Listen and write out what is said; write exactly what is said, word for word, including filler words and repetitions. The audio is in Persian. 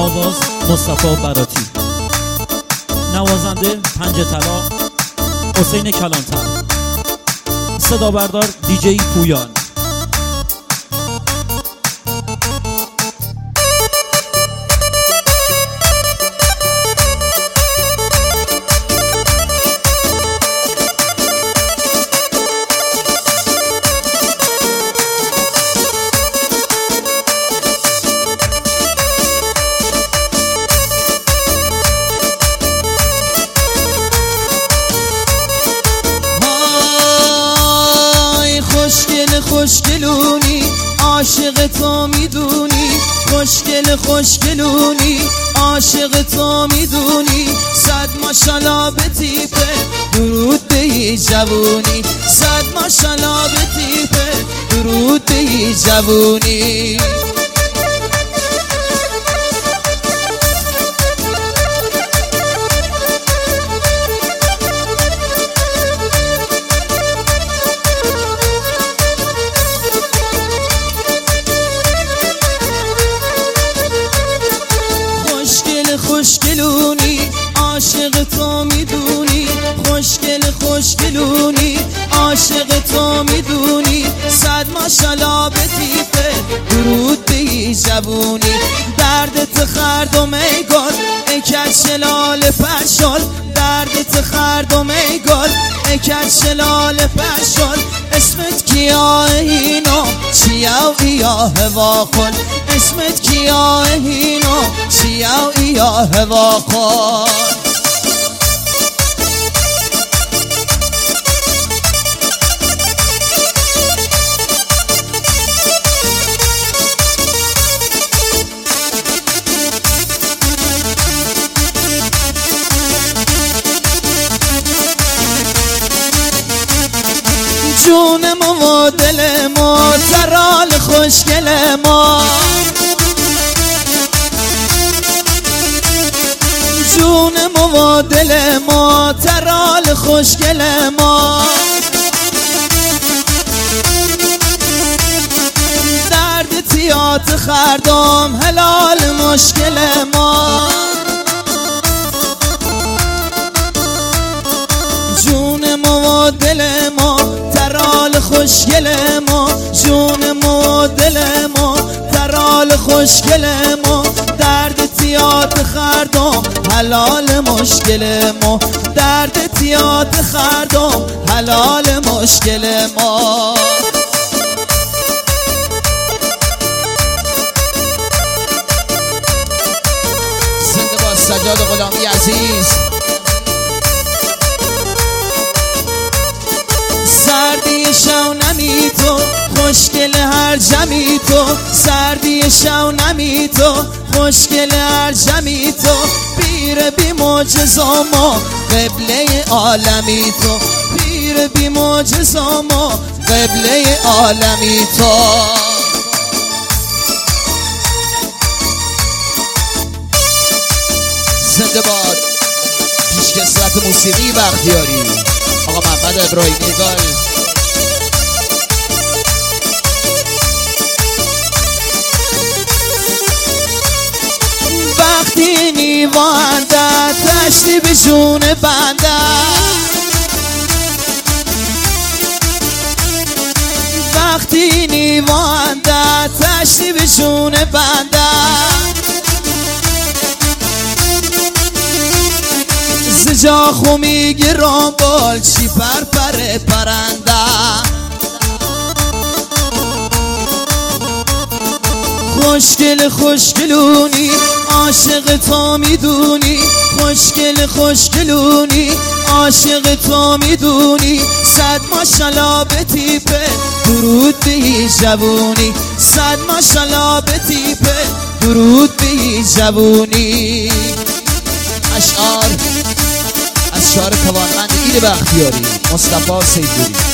آواز مصطفی براتی، نوازنده پنجه طلا حسین کلانتر، صدا بردار دیجی پویان. خوشگلونی عاشق تو میدونی، خوشگل خوشگلونی عاشق تو میدونی، صد ماشالله به تیپه درود به ای جوونی، صد ماشالله به تیپه درود به ای جوونی. خوشگلونی عاشق تو میدونی، خوشگل خوشگلونی عاشق تو میدونی، صد ماشالله به تیپه درود به ای جوونی، دردت خردم ای گل ای کچلال پشال، دردت خردم ای گل ای کچلال پشال، اسمت کیا اینو چیا ایا هوا کن، اسمت کیا اینو چیا ایا هوا کن. جون ما و دل ما ترال خوشگل ما، جون ما و دل ما ترال خوشگل ما، درد تیات خردم حلال مشکل ما، جون ما و دل ما ترال خوشگل ما، جون ما و دل ما ترال خوشگل ما، درد تیات خردم حلال مشکل ما، درد تیات خردم حلال مشکل ما. زنده با سجاد غلامی عزیز. سردی شونمی تو خوشگل هر جمی تو، سردی شونمی تو خوشگل هر جمی تو، پیر بی معجزه ما قبله عالمی تو، پیر بی معجزه ما قبله عالمی تو. زنده باد پیشکسوت موسیقی بختیاری آقا محمد ابراهیمی گل. وقتی نیوانده تشتی به جون بنده، وقتی نیوانده تشتی به جون بنده، زجا خو میگیرم بال چی پر پر پرنده، خوشگل خوشگلونی عاشق تو میدونی، خوشگل خوشگلونی عاشق تو میدونی، صد ماشالله به تیپه درود به ای جوونی، صد ماشالله به تیپه درود به ای جوونی. اشعار از شعر توانمند ایل بختیاری مصطفی سیدپوری.